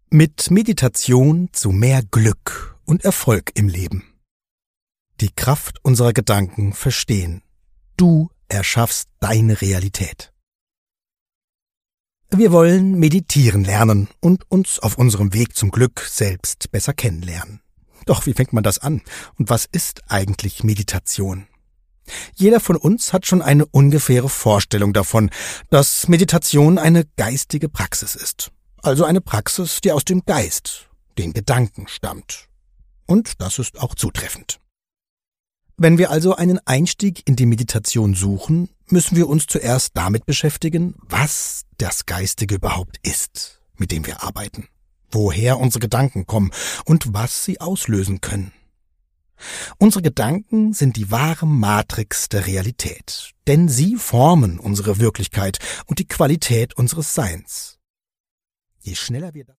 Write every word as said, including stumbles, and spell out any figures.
Mit Meditation zu mehr Glück und Erfolg im Leben. Die Kraft unserer Gedanken verstehen. Du erschaffst deine Realität. Wir wollen meditieren lernen und uns auf unserem Weg zum Glück selbst besser kennenlernen. Doch wie fängt man das an? Und was ist eigentlich Meditation? Jeder von uns hat schon eine ungefähre Vorstellung davon, dass Meditation eine geistige Praxis ist. Also eine Praxis, die aus dem Geist, den Gedanken stammt. Und das ist auch zutreffend. Wenn wir also einen Einstieg in die Meditation suchen, müssen wir uns zuerst damit beschäftigen, was das Geistige überhaupt ist, mit dem wir arbeiten, woher unsere Gedanken kommen und was sie auslösen können. Unsere Gedanken sind die wahre Matrix der Realität, denn sie formen unsere Wirklichkeit und die Qualität unseres Seins. Je schneller wir